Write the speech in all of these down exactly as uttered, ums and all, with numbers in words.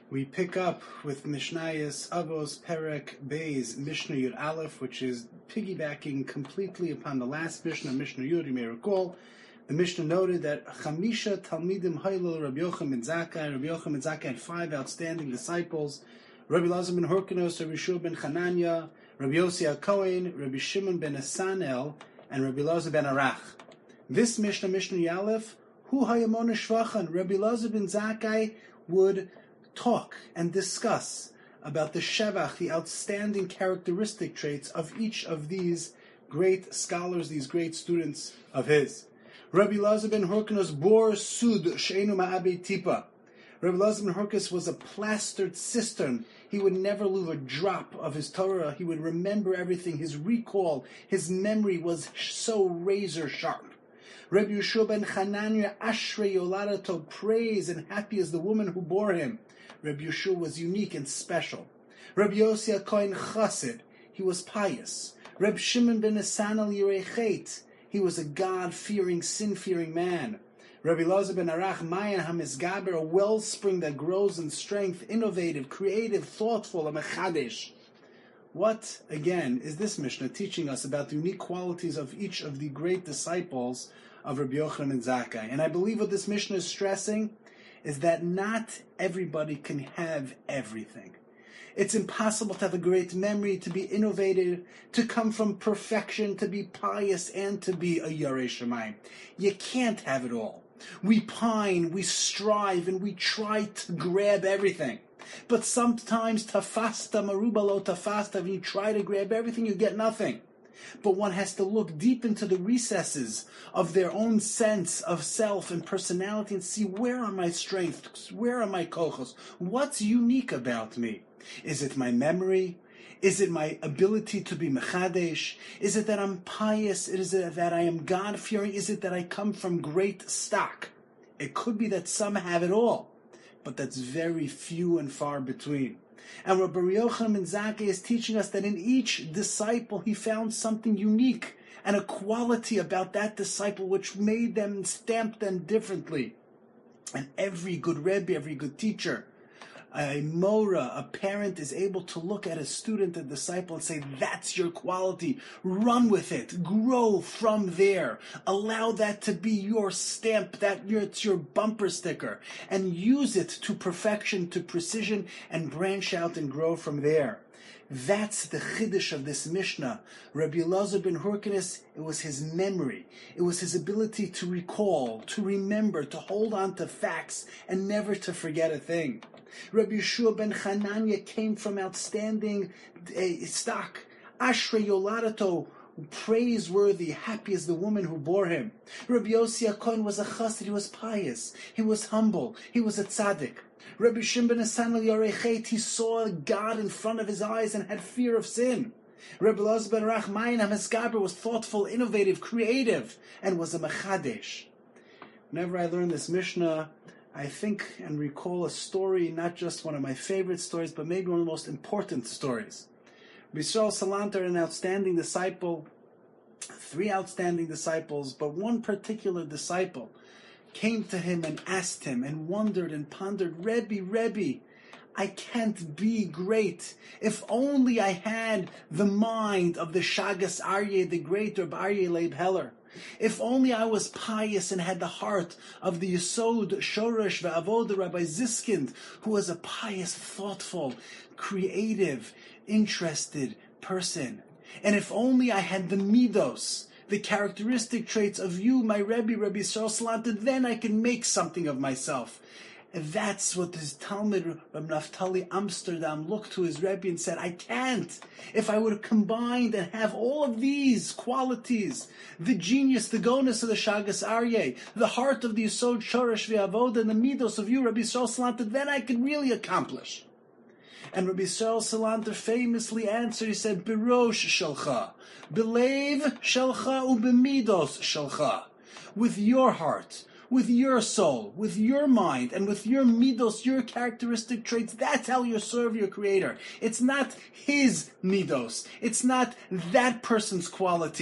We pick up with Mishnayos Avos Perek Beis Mishnah Yud Aleph, which is piggybacking completely upon the last Mishnah, Mishnah Yud. You may recall, the Mishnah noted that Chamisha Talmidim Hailul Rabbi Yochanan ben Zakkai. Rabbi Yochanan ben Zakkai had five outstanding disciples: Rabbi Elazar ben Hyrcanus, Rabbi Yeshua ben Chananya, Rabbi Yossi HaKohen, Rabbi Shimon ben Asanel, and Rabbi Elazar ben Arach. This Mishnah, Mishnah Yud Aleph, Hu Hayamona Shvachan. Rabbi Elazar ben Zakkai would talk and discuss about the shevach, the outstanding characteristic traits of each of these great scholars, these great students of his. Rabbi Elazar ben Hyrcanus bore sud she'enu ma'abei tipa. Rabbi Elazar ben Hyrcanus was a plastered cistern. He would never lose a drop of his Torah. He would remember everything. His recall, his memory was so razor sharp. Rabbi Yeshua ben Chananya ashrei yoladato, praise and happy is the woman who bore him. Rabbi Yeshua was unique and special. Rabbi Yossi HaKohen chassid, he was pious. Rabbi Shimon ben Asanel yirei chet, he was a God-fearing, sin-fearing man. Rabbi Elazar ben Arach mayan hamizgaber, a wellspring that grows in strength, innovative, creative, thoughtful, a mechadesh. What, again, is this Mishnah teaching us about the unique qualities of each of the great disciples of Rabbi Yochanan ben Zakkai? And I believe what this Mishnah is stressing is that not everybody can have everything. It's impossible to have a great memory, to be innovative, to come from perfection, to be pious, and to be a Yarei Shamayim. You can't have it all. We pine, we strive, and we try to grab everything. But sometimes tafasta marubalo tafasta, when you try to grab everything, you get nothing. But one has to look deep into the recesses of their own sense of self and personality and see, where are my strengths? Where are my kochos? What's unique about me? Is it my memory? Is it my ability to be mechadesh? Is it that I'm pious? Is it that I am God-fearing? Is it that I come from great stock? It could be that some have it all, but that's very few and far between. And Rabbi Yochanan ben Zakkai is teaching us that in each disciple he found something unique and a quality about that disciple which made them, stamped them differently. And every good Rebbe, every good teacher, a Mora, a parent, is able to look at a student, a disciple, and say, that's your quality. Run with it. Grow from there. Allow that to be your stamp, that it's your bumper sticker, and use it to perfection, to precision, and branch out and grow from there. That's the chiddush of this Mishnah. Rabbi Elazar ben Hyrcanus, it was his memory. It was his ability to recall, to remember, to hold on to facts, and never to forget a thing. Rabbi Yeshua ben Chananya came from outstanding uh, stock. Ashrei yoladato, praiseworthy, happy is the woman who bore him. Rabbi Yossi HaKohen was a chassid, he was pious, he was humble, he was a tzaddik. Rabbi Shimon ben Asanel yirei chet, he saw God in front of his eyes and had fear of sin. Rabbi Elazar ben Arach mayan hamizgaber was thoughtful, innovative, creative, and was a mechadesh. Whenever I learn this Mishnah, I think and recall a story, not just one of my favorite stories, but maybe one of the most important stories. Rabbi Yisrael Salanter, an outstanding disciple, three outstanding disciples, but one particular disciple came to him and asked him and wondered and pondered, Rebbe, Rebbe, I can't be great. If only I had the mind of the Shagas Aryeh, the great Rabbi Aryeh Leib Heller. If only I was pious and had the heart of the Yesod Shoresh Ve'avodah Rabbi Ziskind, who was a pious, thoughtful, creative, interested person. And if only I had the Midos, the characteristic traits of you, my Rebbe, Rabbi Yisrael Salanter, then I can make something of myself. And that's what his Talmud, Rabbi Naftali Amsterdam, looked to his Rebbe and said, I can't. If I would have combined and have all of these qualities, the genius, the gonus of the Shagas Aryeh, the heart of the Yesod Shoresh Ve'avodah, and the midos of you, Rabbi Yisrael Salanter, then I could really accomplish. And Rabbi Yisrael Salanter famously answered, he said, Birosh shelcha, belev shelcha, ubemidos shelcha. With your heart, with your soul, with your mind, and with your midos, your characteristic traits. That's how you serve your Creator. It's not his midos. It's not that person's quality.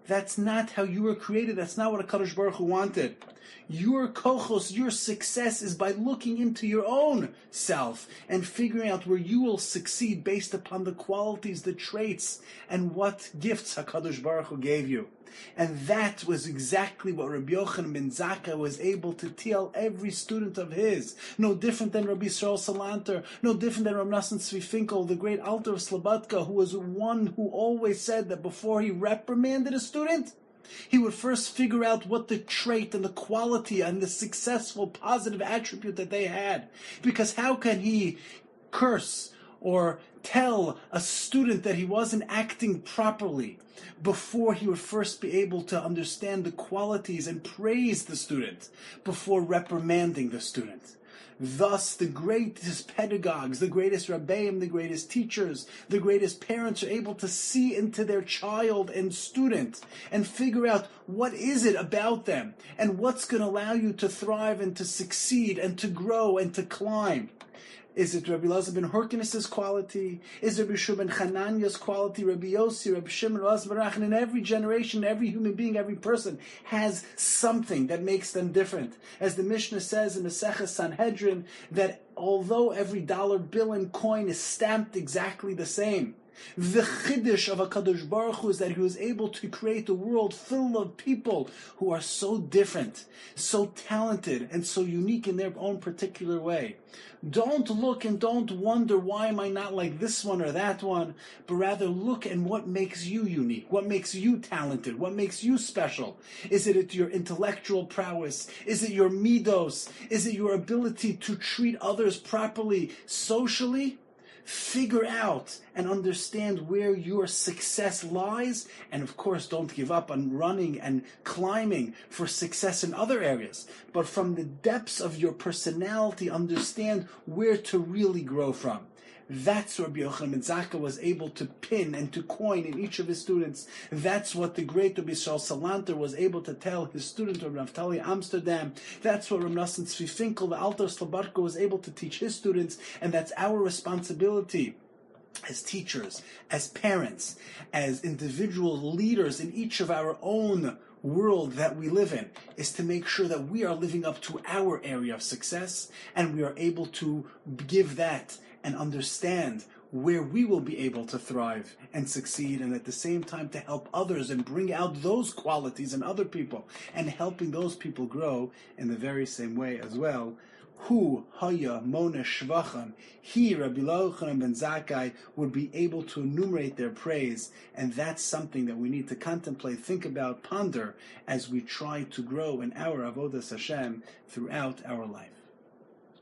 That's not how you were created. That's not what HaKadosh Baruch Hu wanted. Your kochos, your success is by looking into your own self and figuring out where you will succeed based upon the qualities, the traits, and what gifts HaKadosh Baruch Hu gave you. And that was exactly what Rabbi Yochanan ben Zakkai was able to tell every student of his. No different than Rabbi Yisrael Salanter, no different than Rabbi Nassim Tzvi Finkel, the great Alter of Slobodka, who was one who always said that before he reprimanded a student, he would first figure out what the trait and the quality and the successful positive attribute that they had. Because how can he curse or tell a student that he wasn't acting properly before he would first be able to understand the qualities and praise the student before reprimanding the student? Thus, the greatest pedagogues, the greatest rabbeim, the greatest teachers, the greatest parents are able to see into their child and student and figure out what is it about them and what's going to allow you to thrive and to succeed and to grow and to climb. Is it Rabbi Elazar ben Hyrcanus' quality? Is it Rabbi Shua ben Chananya's quality? Rabbi Yossi, Rabbi Shimon, Elazar Barach? And in every generation, every human being, every person has something that makes them different. As the Mishnah says in Maseches Sanhedrin, that although every dollar bill and coin is stamped exactly the same, the chiddush of HaKadosh Baruch Hu is that he was able to create a world full of people who are so different, so talented, and so unique in their own particular way. Don't look and don't wonder, why am I not like this one or that one, but rather look at what makes you unique, what makes you talented, what makes you special. Is it your intellectual prowess? Is it your midos? Is it your ability to treat others properly socially? Figure out and understand where your success lies, and of course don't give up on running and climbing for success in other areas, but from the depths of your personality understand where to really grow from. That's what Rabbi Yochanan ben Zakkai was able to pin and to coin in each of his students. That's what the great Rabbi Yisrael Salanter was able to tell his student Rabbi Naftali Amsterdam. That's what Rabbi Nassim Tzvi Finkel, the Alter of Slobodka, was able to teach his students, and that's our responsibility as teachers, as parents, as individual leaders in each of our own world that we live in, is to make sure that we are living up to our area of success, and we are able to give that and understand where we will be able to thrive and succeed, and at the same time to help others and bring out those qualities in other people, and helping those people grow in the very same way as well. Hu haya mona shvacham. He, Rabbi Yochanan ben Zakkai, would be able to enumerate their praise, and that's something that we need to contemplate, think about, ponder as we try to grow in our avodas Hashem throughout our life.